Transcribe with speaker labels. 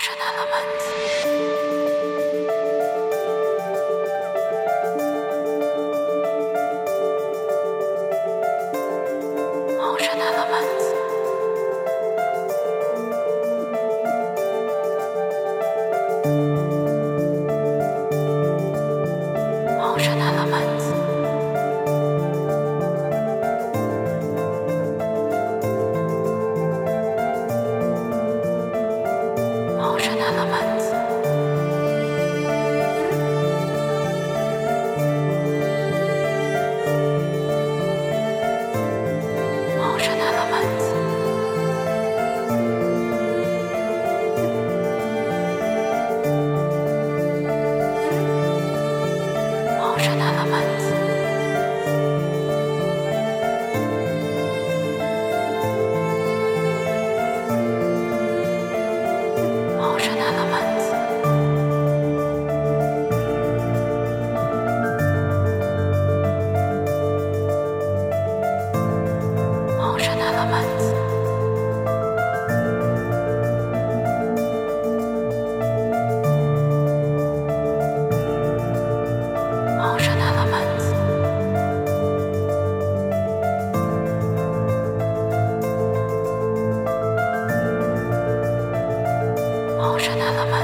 Speaker 1: Ocean Elements. Ocean Elements. Ocean Elements. Ocean Elements. Ocean Elements. Ocean Elements. Ocean Elements. Ocean Elements. Ocean Elements. Ocean Elements.